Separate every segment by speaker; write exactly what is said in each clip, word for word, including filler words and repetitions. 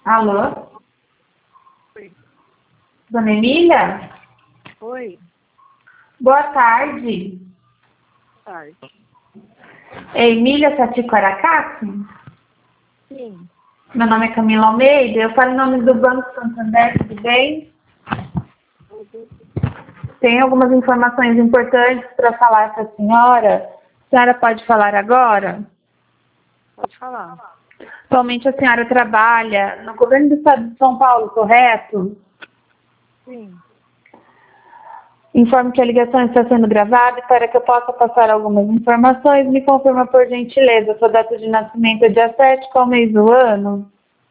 Speaker 1: Alô?
Speaker 2: Oi.
Speaker 1: Dona Emília?
Speaker 2: Oi.
Speaker 1: Boa tarde.
Speaker 2: Boa tarde.
Speaker 1: É Emília Satico Aracati?
Speaker 2: Sim.
Speaker 1: Meu nome é Camila Almeida, eu falo em nome do Banco Santander, tudo bem? Tem algumas informações importantes para falar com a senhora. A senhora pode falar agora?
Speaker 2: Pode falar.
Speaker 1: Atualmente a senhora trabalha no governo do estado de São Paulo, correto?
Speaker 2: Sim.
Speaker 1: Informo que a ligação está sendo gravada e para que eu possa passar algumas informações, me confirma por gentileza sua data de nascimento é dia sete, qual mês do ano?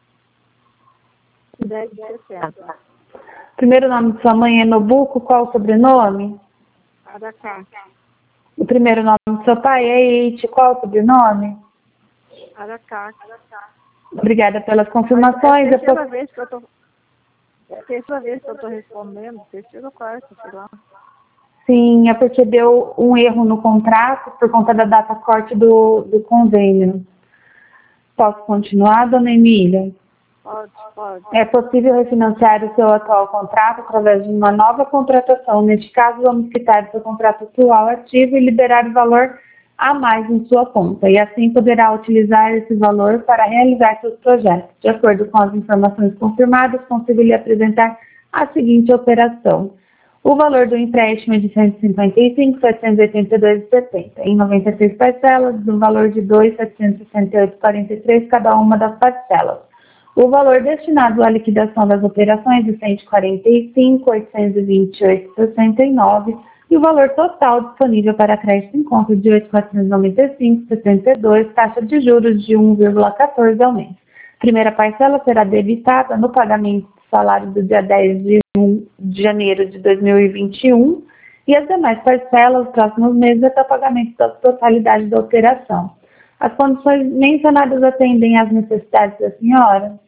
Speaker 2: dez de setembro.
Speaker 1: Primeiro nome de sua mãe é Nobuco, qual o sobrenome?
Speaker 2: Aracá.
Speaker 1: O primeiro nome do seu pai é Eite, qual o sobrenome?
Speaker 2: Aracá.
Speaker 1: Obrigada pelas
Speaker 2: É a
Speaker 1: confirmações. Eu
Speaker 2: terceira
Speaker 1: tô-
Speaker 2: vez que eu tô... É a terceira vez que eu tô respondendo. Terceira ou quarta, sei lá.
Speaker 1: Sim, é porque deu um erro no contrato por conta da data corte do, do convênio. Posso continuar, dona Emília?
Speaker 2: Pode, pode.
Speaker 1: É possível refinanciar o seu atual contrato através de uma nova contratação. Neste caso, vamos quitar o seu contrato atual ativo e liberar o valor a mais em sua conta. E assim poderá utilizar esse valor para realizar seus projetos. De acordo com as informações confirmadas, consigo lhe apresentar a seguinte operação. O valor do empréstimo é de cento e cinquenta e cinco mil, setecentos e oitenta e dois reais e setenta centavos, em noventa e seis parcelas, do valor de dois mil, setecentos e sessenta e oito reais e quarenta e três centavos cada uma das parcelas. O valor destinado à liquidação das operações de cento e quarenta e cinco mil, oitocentos e vinte e oito reais e sessenta e nove centavos e o valor total disponível para crédito em conta de oito mil, quatrocentos e noventa e cinco reais e setenta e dois centavos, taxa de juros de um vírgula quatorze ao mês. Primeira parcela será debitada no pagamento do salário do dia dez de janeiro de dois mil e vinte e um e as demais parcelas nos próximos meses até o pagamento da totalidade da operação. As condições mencionadas atendem às necessidades da senhora?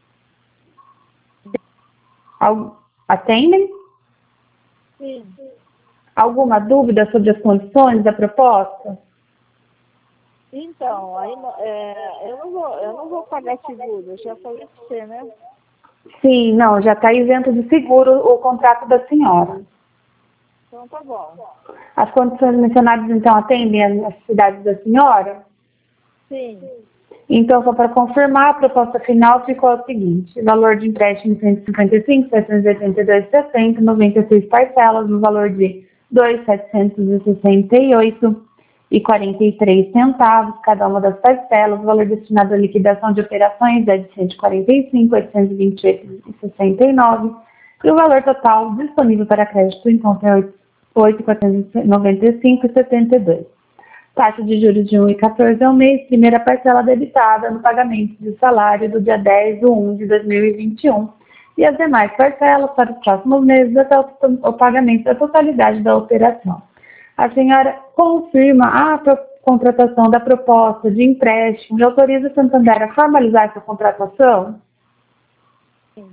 Speaker 1: Al- Atendem?
Speaker 2: Sim.
Speaker 1: Alguma dúvida sobre as condições da proposta?
Speaker 2: Então, aí não- é, eu, não vou, eu não vou pagar seguro. Eu já falei pra você, né?
Speaker 1: Sim, não, já está isento de seguro o contrato da senhora.
Speaker 2: Então tá bom.
Speaker 1: As condições mencionadas, então, atendem às necessidades da senhora?
Speaker 2: Sim.
Speaker 1: Então, só para confirmar, a proposta final ficou a seguinte: valor de empréstimo cento e cinquenta e cinco mil, setecentos e oitenta e dois reais e sessenta centavos, noventa e seis parcelas, no valor de dois mil, setecentos e sessenta e oito reais e quarenta e três centavos cada uma das parcelas. O valor destinado à liquidação de operações é de cento e quarenta e cinco mil, oitocentos e vinte e oito reais e sessenta e nove centavos e o valor total disponível para crédito em conta é oito mil, quatrocentos e noventa e cinco reais e setenta e dois centavos. Taxa de juros de um vírgula quatorze ao mês, primeira parcela debitada no pagamento de salário do dia dez de um de dois mil e vinte e um e as demais parcelas para os próximos meses até o, o pagamento da totalidade da operação. A senhora confirma a pro, contratação da proposta de empréstimo e autoriza a Santander a formalizar essa contratação?
Speaker 2: Sim.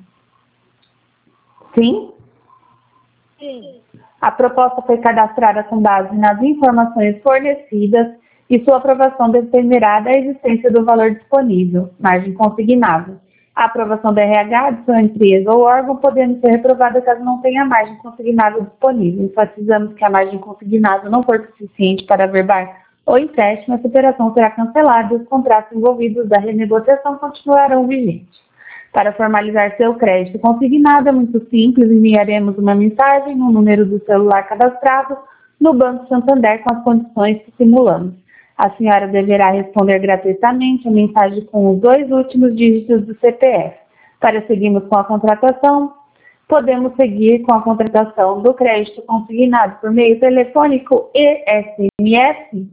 Speaker 1: Sim?
Speaker 2: Sim.
Speaker 1: A proposta foi cadastrada com base nas informações fornecidas e sua aprovação dependerá da existência do valor disponível, margem consignável. A aprovação da R H de sua empresa ou órgão podendo ser reprovada caso não tenha margem consignável disponível. Enfatizamos que a margem consignável não for suficiente para averbar o empréstimo, essa operação será cancelada e os contratos envolvidos da renegociação continuarão vigentes. Para formalizar seu crédito consignado é muito simples, enviaremos uma mensagem no número do celular cadastrado no Banco Santander com as condições que simulamos. A senhora deverá responder gratuitamente a mensagem com os dois últimos dígitos do C P F. Para seguirmos com a contratação, podemos seguir com a contratação do crédito consignado por meio telefônico e S M S?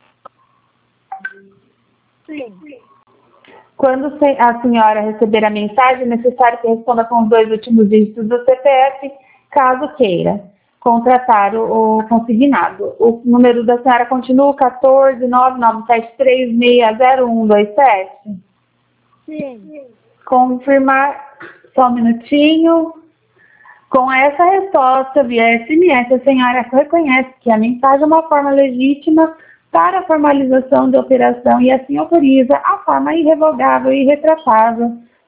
Speaker 2: Sim.
Speaker 1: Quando a senhora receber a mensagem, é necessário que responda com os dois últimos dígitos do C P F, caso queira contratar o, o consignado. O número da senhora continua quatorze, nove nove sete três, seis zero um dois sete?
Speaker 2: Sim.
Speaker 1: Confirmar, só um minutinho. Com essa resposta via S M S, a senhora reconhece que a mensagem é uma forma legítima para a formalização da operação e assim autoriza a forma irrevogável e irretratável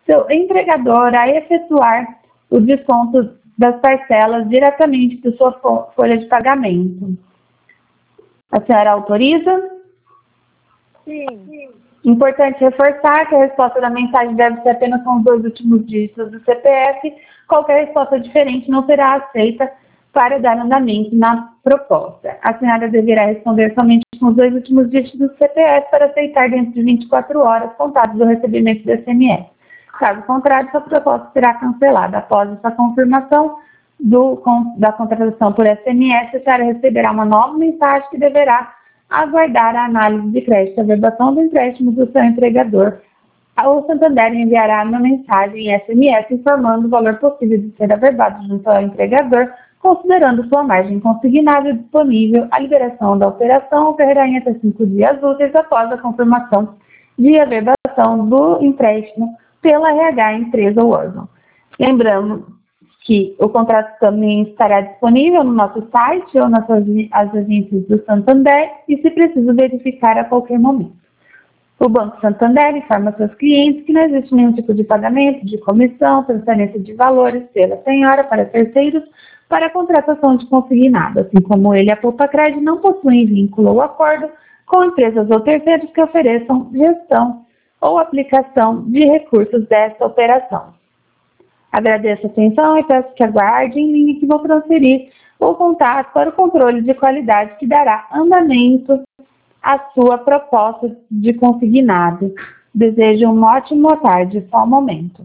Speaker 1: seu empregador a efetuar o desconto das parcelas diretamente da sua folha de pagamento. A senhora autoriza?
Speaker 2: Sim.
Speaker 1: Importante reforçar que a resposta da mensagem deve ser apenas com os dois últimos dígitos do C P F. Qualquer resposta diferente não será aceita para dar andamento na proposta. A senhora deverá responder somente com os dois últimos dígitos do C P F para aceitar dentro de vinte e quatro horas contados do recebimento do S M S. Caso contrário, sua proposta será cancelada. Após essa confirmação do, com, da contratação por S M S, a senhora receberá uma nova mensagem que deverá aguardar a análise de crédito, a verbação do empréstimo do seu empregador. O Santander enviará uma mensagem em S M S informando o valor possível de ser averbado junto ao empregador, considerando sua margem consignável disponível. A liberação da operação ocorrerá em até cinco dias úteis após a confirmação de averbação do empréstimo pela R H, empresa ou órgão. Lembramos que o contrato também estará disponível no nosso site ou nas agências do Santander e, se preciso, verificar a qualquer momento. O Banco Santander informa seus clientes que não existe nenhum tipo de pagamento, de comissão, transferência de valores pela senhora para terceiros para a contratação de consignado, assim como ele e a Poupa-Cred não possuem vínculo ou acordo com empresas ou terceiros que ofereçam gestão ou aplicação de recursos dessa operação. Agradeço a atenção e peço que aguarde em linha que vou transferir o contato para o controle de qualidade que dará andamento à sua proposta de consignado. Desejo uma ótima tarde, só um momento.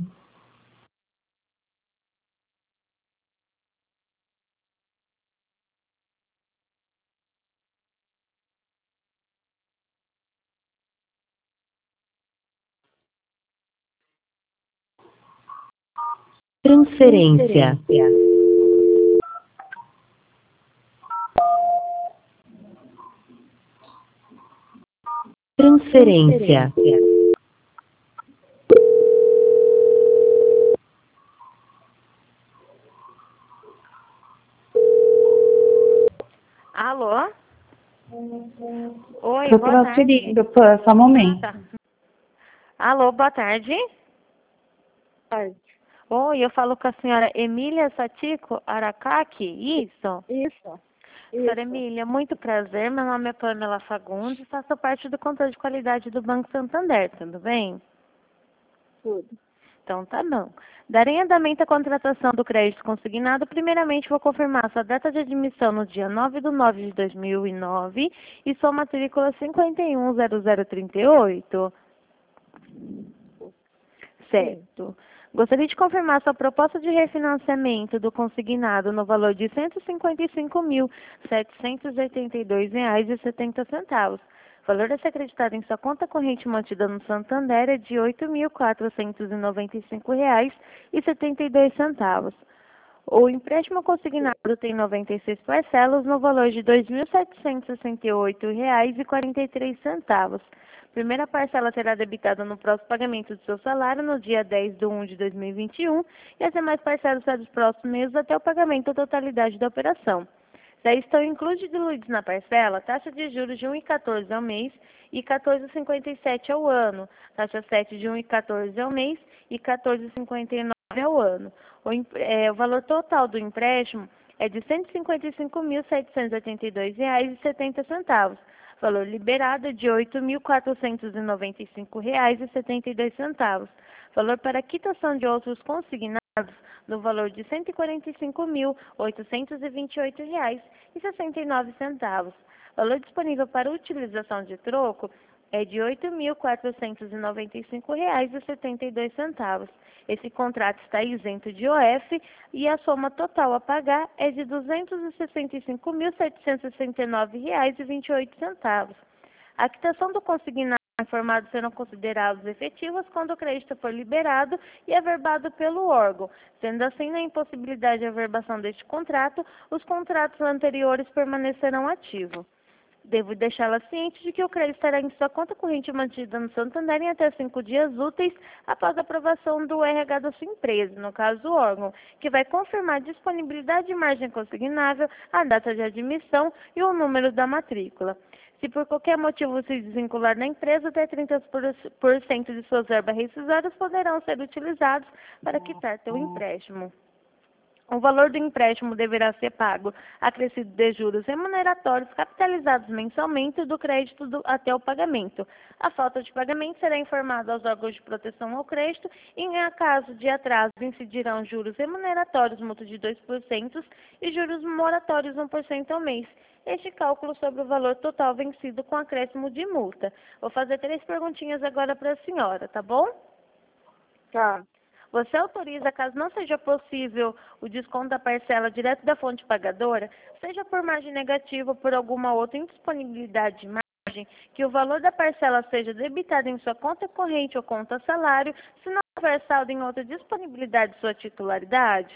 Speaker 3: Transferência. Transferência.
Speaker 2: Alô? Oi,
Speaker 1: Estou
Speaker 2: boa tarde.
Speaker 1: transferindo, por só um momento.
Speaker 2: Ah, tá. Alô, boa tarde.
Speaker 4: Boa tarde.
Speaker 2: Oi, eu falo com a senhora Emília Satico Aracaki, isso?
Speaker 4: Isso.
Speaker 2: Senhora
Speaker 4: Isso.
Speaker 2: Emília, muito prazer. Meu nome é Pamela Fagundes, faço parte do controle de qualidade do Banco Santander, tudo bem?
Speaker 4: Tudo.
Speaker 2: Então tá bom. Darei andamento à contratação do crédito consignado. Primeiramente, vou confirmar sua data de admissão no dia nove de nove de dois mil e nove e sua matrícula cinquenta e um zero zero trinta e oito. Certo. Gostaria de confirmar sua proposta de refinanciamento do consignado no valor de cento e cinquenta e cinco mil, setecentos e oitenta e dois reais e setenta centavos. O valor a ser acreditado em sua conta corrente mantida no Santander é de oito mil, quatrocentos e noventa e cinco reais e setenta e dois centavos. O empréstimo consignado tem noventa e seis parcelas no valor de dois mil, setecentos e sessenta e oito reais e quarenta e três centavos. Primeira parcela será debitada no próximo pagamento do seu salário no dia dez de um de dois mil e vinte e um e as demais parcelas serão dos próximos meses até o pagamento da totalidade da operação. Já estão incluídos na parcela taxa de juros de um vírgula quatorze ao mês e quatorze vírgula cinquenta e sete ao ano, taxa sete de um vírgula quatorze ao mês e quatorze vírgula cinquenta e nove ao ano. O, é, o valor total do empréstimo é de cento e cinquenta e cinco mil, setecentos e oitenta e dois reais e setenta centavos. Valor liberado é de oito mil, quatrocentos e noventa e cinco reais e setenta e dois centavos. Valor para quitação de outros consignados no valor de cento e quarenta e cinco mil, oitocentos e vinte e oito reais e sessenta e nove centavos. Valor disponível para utilização de troco é de oito mil, quatrocentos e noventa e cinco reais e setenta e dois centavos. Esse contrato está isento de O F e a soma total a pagar é de duzentos e sessenta e cinco mil, setecentos e sessenta e nove reais e vinte e oito centavos. A quitação do consignado informados serão considerados efetivos quando o crédito for liberado e averbado pelo órgão. Sendo assim, na impossibilidade de averbação deste contrato, os contratos anteriores permanecerão ativos. Devo deixá-la ciente de que o crédito estará em sua conta corrente mantida no Santander em até cinco dias úteis após a aprovação do R H da sua empresa, no caso do órgão, que vai confirmar a disponibilidade de margem consignável, a data de admissão e o número da matrícula. Se por qualquer motivo se desvincular da empresa, até trinta por cento de suas verbas rescisórias poderão ser utilizados para quitar teu empréstimo. O valor do empréstimo deverá ser pago acrescido de juros remuneratórios capitalizados mensalmente do crédito do, até o pagamento. A falta de pagamento será informada aos órgãos de proteção ao crédito e, em caso de atraso, incidirão juros remuneratórios mútuos de dois por cento e juros moratórios um por cento ao mês. Este cálculo sobre o valor total vencido com acréscimo de multa. Vou fazer três perguntinhas agora para a senhora, tá bom?
Speaker 4: Tá.
Speaker 2: Você autoriza, caso não seja possível o desconto da parcela direto da fonte pagadora, seja por margem negativa ou por alguma outra indisponibilidade de margem, que o valor da parcela seja debitado em sua conta corrente ou conta salário, se não houver saldo em outra disponibilidade de sua titularidade?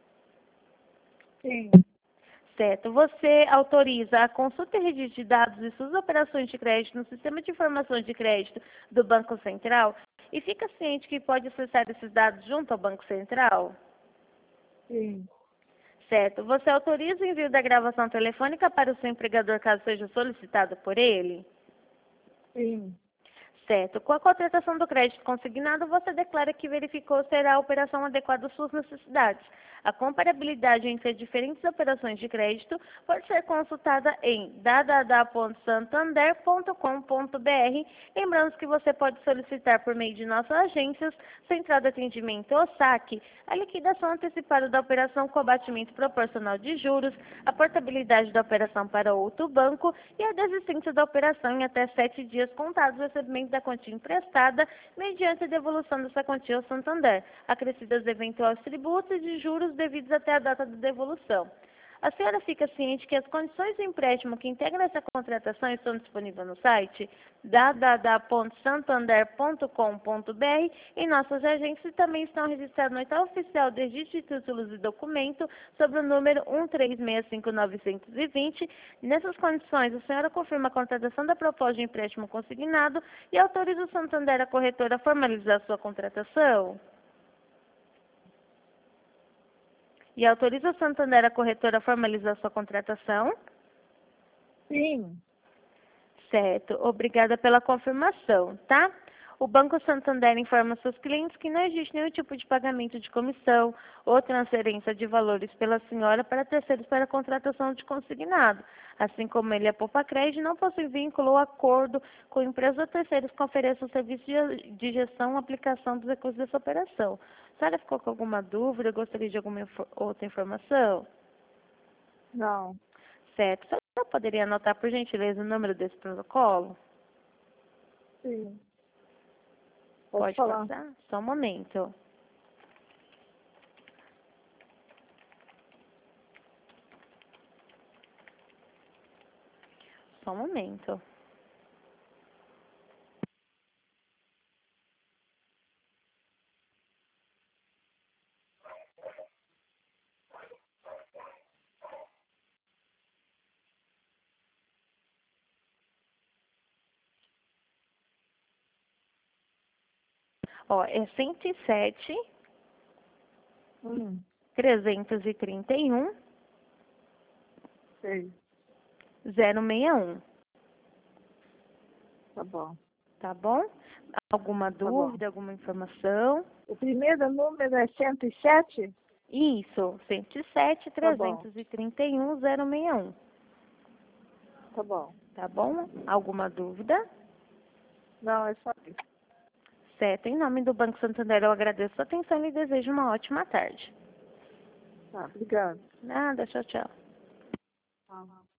Speaker 4: Sim.
Speaker 2: Certo. Você autoriza a consulta e registro de dados e suas operações de crédito no sistema de informações de crédito do Banco Central e fica ciente que pode acessar esses dados junto ao Banco Central?
Speaker 4: Sim.
Speaker 2: Certo. Você autoriza o envio da gravação telefônica para o seu empregador caso seja solicitado por ele?
Speaker 4: Sim.
Speaker 2: Certo. Com a contratação do crédito consignado, você declara que verificou se a operação adequada às suas necessidades. A comparabilidade entre as diferentes operações de crédito pode ser consultada em w w w ponto santander ponto com ponto b r. Lembrando que você pode solicitar por meio de nossas agências, Central de Atendimento ou saque, a liquidação antecipada da operação com abatimento proporcional de juros, a portabilidade da operação para outro banco e a desistência da operação em até sete dias contados do recebimento da quantia emprestada, mediante a devolução dessa quantia ao Santander, acrescidas eventuais tributos e de juros devidos até a data da devolução. A senhora fica ciente que as condições do empréstimo que integram essa contratação estão disponíveis no site w w w ponto santander ponto com ponto b r. Em nossas agências e também estão registrados no edital oficial de registro de títulos e documento sobre o número um três seis cinco nove dois zero. Nessas condições, a senhora confirma a contratação da proposta de empréstimo consignado e autoriza o Santander, a corretora, a formalizar sua contratação? E autoriza o Santander, a corretora, a formalizar sua contratação?
Speaker 4: Sim.
Speaker 2: Certo. Obrigada pela confirmação, tá? O Banco Santander informa seus clientes que não existe nenhum tipo de pagamento de comissão ou transferência de valores pela senhora para terceiros para a contratação de consignado. Assim como ele, a Poupa Crédito, não possui vínculo ou acordo com empresas ou terceiros que ofereçam serviço de gestão ou aplicação dos recursos dessa operação. A senhora ficou com alguma dúvida? Gostaria de alguma infor- outra informação?
Speaker 4: Não.
Speaker 2: Certo. A senhora poderia anotar, por gentileza, o número desse protocolo?
Speaker 4: Sim.
Speaker 2: Pode
Speaker 4: Pode, falar.
Speaker 2: passar? Só um momento. Só um momento. Ó, é cento e sete,
Speaker 4: Hum.
Speaker 2: trezentos e trinta e um,
Speaker 4: Sei.
Speaker 2: zero seis um.
Speaker 4: Tá bom.
Speaker 2: Tá bom? Alguma
Speaker 4: Tá bom.
Speaker 2: dúvida, alguma informação?
Speaker 4: O primeiro número é cento e sete?
Speaker 2: Isso, cento e sete,
Speaker 4: Tá bom.
Speaker 2: trezentos e trinta e um, zero seis um.
Speaker 4: Tá bom.
Speaker 2: Tá bom? Alguma dúvida?
Speaker 4: Não, é só isso.
Speaker 2: Certo. Em nome do Banco Santander, eu agradeço a sua atenção e desejo uma ótima tarde.
Speaker 4: Tá, obrigado.
Speaker 2: Nada, tchau, tchau.
Speaker 4: Tá.